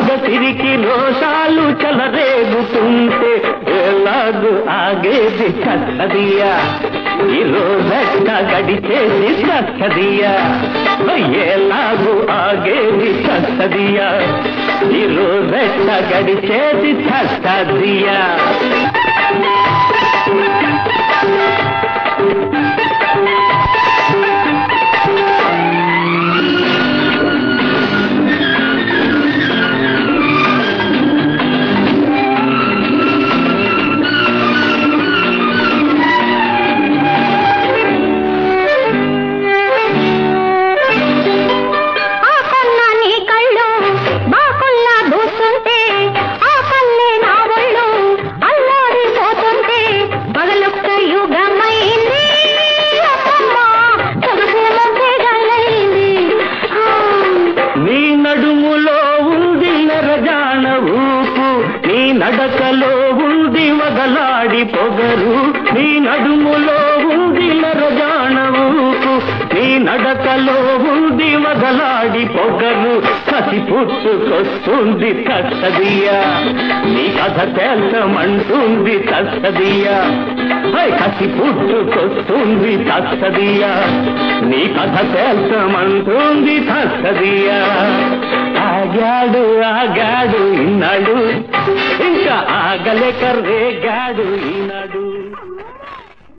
మగ తిరిగి రోషాలు చెలరేగుతుంటే ఎలాగు ఆగేది చచ్చదియా ఈ రోజట గడిచేది చచ్చదియా ఎలాగు ఆగేది చచ్చదియా ఈ రోజట గడిచేది చచ్చదియా నడకలో ఉంది వగలాడి పొగరు నీ నడుములో ఉంది నరజాన ఊపు నీ నడకలో ఉంది వగలాడి పొగరు కసి పుట్టుకొస్తుంది తస్సదియా నీ కథ తేల్చమంటుంది తస్సదియా కసి పుట్టుకొస్తుంది తస్సదియా నీ కథ తేల్చమంటుంది తస్సదియా ఆగాడు ఆగాడు ఇన్నాడు ఇంకా ఆగలేక రేగాడు ఈనాడు.